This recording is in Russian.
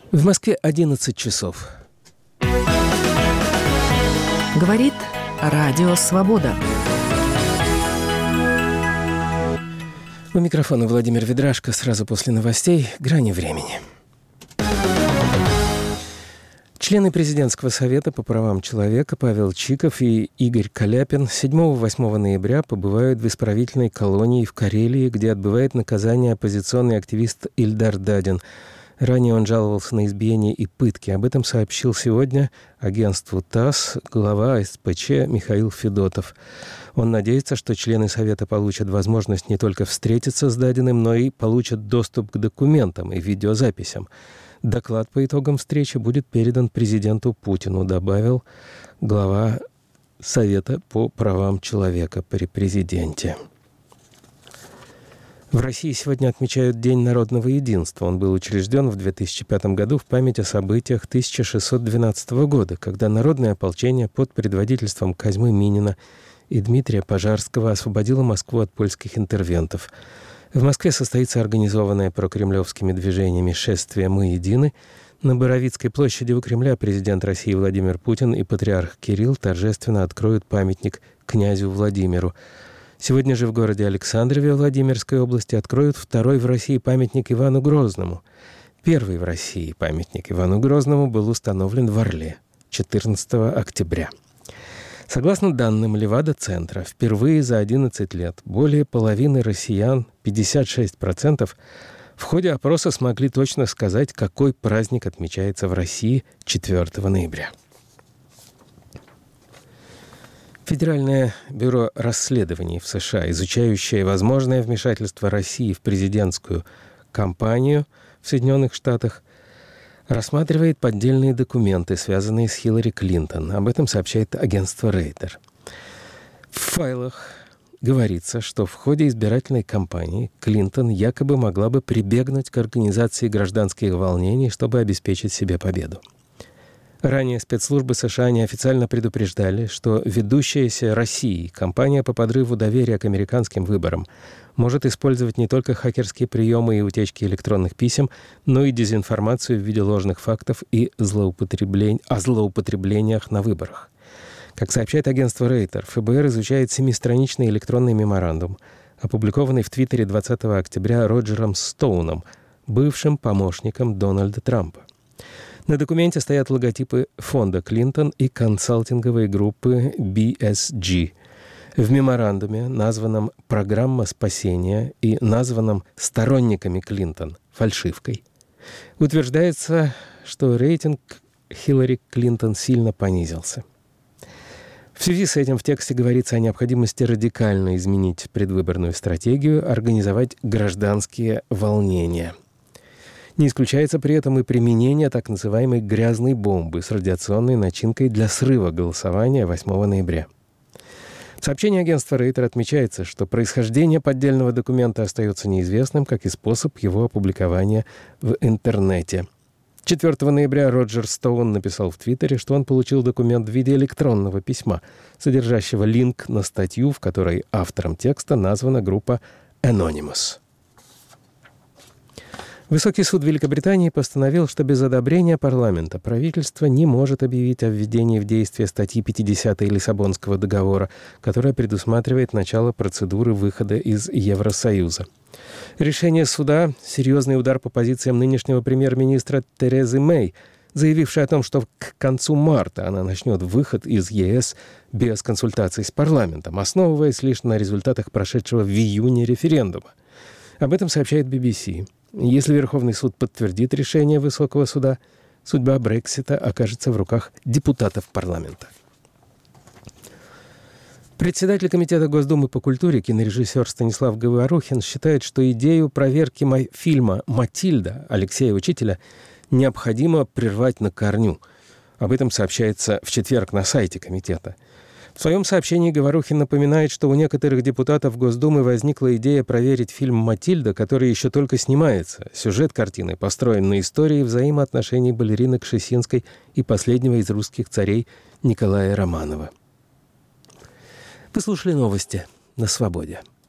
В Москве 11 часов. Говорит Радио Свобода. У микрофона Владимир Ведрашко. Сразу после новостей «Грани времени». Члены Президентского совета по правам человека Павел Чиков и Игорь Каляпин 7-8 ноября побывают в исправительной колонии в Карелии, где отбывает наказание оппозиционный активист Ильдар Дадин. Ранее он жаловался на избиение и пытки. Об этом сообщил сегодня агентству ТАСС глава СПЧ Михаил Федотов. Он надеется, что члены Совета получат возможность не только встретиться с Дадиным, но и получат доступ к документам и видеозаписям. Доклад по итогам встречи будет передан президенту Путину, добавил глава Совета по правам человека при президенте. В России сегодня отмечают День народного единства. Он был учрежден в 2005 году в память о событиях 1612 года, когда народное ополчение под предводительством Козьмы Минина и Дмитрия Пожарского освободило Москву от польских интервентов. В Москве состоится организованное прокремлевскими движениями шествие «Мы едины». На Боровицкой площади у Кремля президент России Владимир Путин и патриарх Кирилл торжественно откроют памятник князю Владимиру. Сегодня же в городе Александрове Владимирской области откроют второй в России памятник Ивану Грозному. Первый в России памятник Ивану Грозному был установлен в Орле 14 октября. Согласно данным Левада-центра, впервые за 11 лет более половины россиян, 56%, в ходе опроса смогли точно сказать, какой праздник отмечается в России 4 ноября. Федеральное бюро расследований в США, изучающее возможное вмешательство России в президентскую кампанию в Соединенных Штатах, рассматривает поддельные документы, связанные с Хиллари Клинтон. Об этом сообщает агентство Рейтер. В файлах говорится, что в ходе избирательной кампании Клинтон якобы могла бы прибегнуть к организации гражданских волнений, чтобы обеспечить себе победу. Ранее спецслужбы США неофициально предупреждали, что ведущаяся Россией кампания по подрыву доверия к американским выборам может использовать не только хакерские приемы и утечки электронных писем, но и дезинформацию в виде ложных фактов и о злоупотреблениях на выборах. Как сообщает агентство Рейтер, ФБР изучает 7-страничный электронный меморандум, опубликованный в Твиттере 20 октября Роджером Стоуном, бывшим помощником Дональда Трампа. На документе стоят логотипы фонда Клинтон и консалтинговой группы BSG. В меморандуме, названном «Программа спасения» и названном сторонниками Клинтон фальшивкой, утверждается, что рейтинг Хиллари Клинтон сильно понизился. В связи с этим в тексте говорится о необходимости радикально изменить предвыборную стратегию, организовать гражданские волнения. Не исключается при этом и применение так называемой «грязной бомбы» с радиационной начинкой для срыва голосования 8 ноября. В сообщении агентства Рейтер отмечается, что происхождение поддельного документа остается неизвестным, как и способ его опубликования в интернете. 4 ноября Роджер Стоун написал в Твиттере, что он получил документ в виде электронного письма, содержащего линк на статью, в которой автором текста названа группа Anonymous. Высокий суд Великобритании постановил, что без одобрения парламента правительство не может объявить о введении в действие статьи 50 Лиссабонского договора, которая предусматривает начало процедуры выхода из Евросоюза. Решение суда – серьезный удар по позициям нынешнего премьер-министра Терезы Мэй, заявившей о том, что к концу марта она начнет выход из ЕС без консультаций с парламентом, основываясь лишь на результатах прошедшего в июне референдума. Об этом сообщает BBC. Если Верховный суд подтвердит решение Высокого суда, судьба Брексита окажется в руках депутатов парламента. Председатель Комитета Госдумы по культуре, кинорежиссер Станислав Говорухин, считает, что идею проверки фильма «Матильда» Алексея Учителя необходимо прервать на корню. Об этом сообщается в четверг на сайте комитета. В своем сообщении Говорухин напоминает, что у некоторых депутатов Госдумы возникла идея проверить фильм «Матильда», который еще только снимается. Сюжет картины построен на истории взаимоотношений балерины Кшесинской и последнего из русских царей Николая Романова. Вы слушали новости на «Свободе».